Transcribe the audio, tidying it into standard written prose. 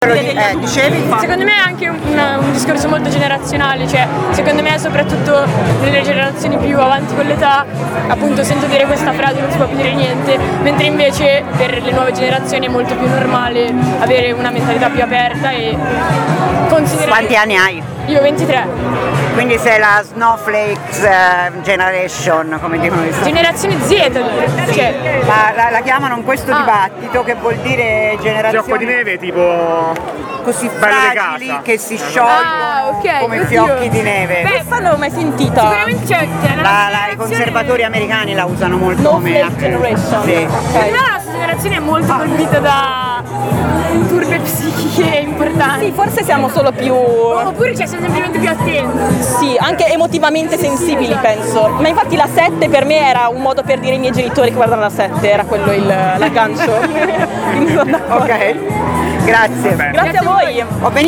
Dicevi? Secondo me è anche un discorso molto generazionale, cioè secondo me soprattutto nelle generazioni più avanti con l'età appunto sento dire questa frase non si può più dire niente, mentre invece per le nuove generazioni è molto più normale avere una mentalità più aperta e considerare... Quanti anni hai? Io 23. Quindi sei la Snowflakes Generation, come dicono gli Stati Generazione Z, cioè la chiamano in questo dibattito che vuol dire generazione fiocco di neve tipo così bello di fragili casa. che si sciolgono come oddio. fiocchi di neve. Questa non l'ho mai sentita. Sicuramente c'è I conservatori americani la usano molto Snowflake Generation. Sì. Secondo me la nostra generazione è molto colpita da turbe psichiche importanti. Sì, forse siamo solo più... Oppure siamo semplicemente più attenti. Sì, anche emotivamente sensibili, penso. Ma infatti la 7 per me era un modo per dire ai miei genitori che guardano la 7, era quello l'aggancio. Quindi sono d'accordo. Ok, grazie. Grazie a voi.